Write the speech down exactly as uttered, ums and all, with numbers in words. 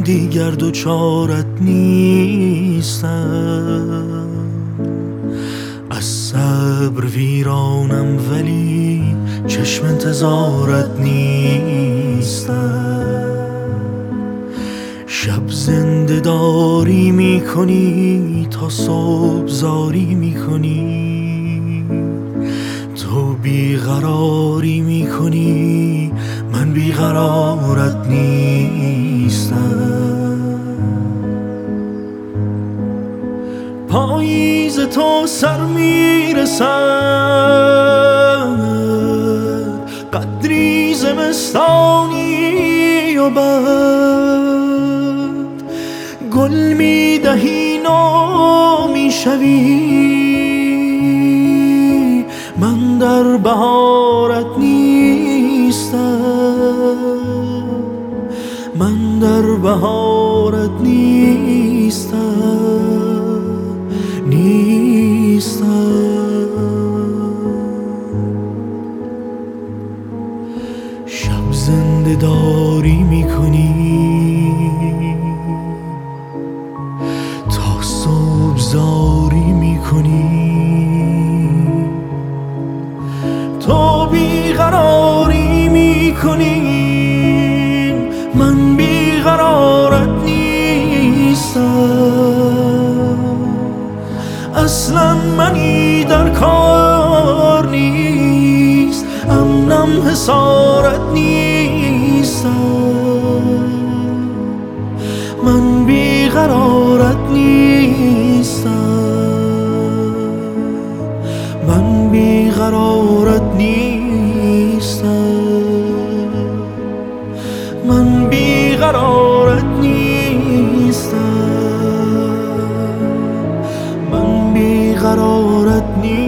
دیگر دوچارت نیستم. از صبر ویرانم ولی چشم انتظارت نیستم. شب زنده داری می کنی تا صبح زاری می کنی. تو بیقراری می کنی من بیقرارت نیستم. پاییز تو سر می رسد، قدری زمستانی و بعد گل می دهی نو می شوی. من در بهارت نیستم، من در بهارت نیستم، نیستم. شب زنده داری می کنی تا صبح زاری می کنی. تو بیقراری می کنی من بیقرارت نیستم. اصلا منی در کار نیست، امنم حسارت نیستم. من بیقرارت نیستم، من بیقرارت نیستم، من بیقرارت نیستم، من بیقرارت نیستم.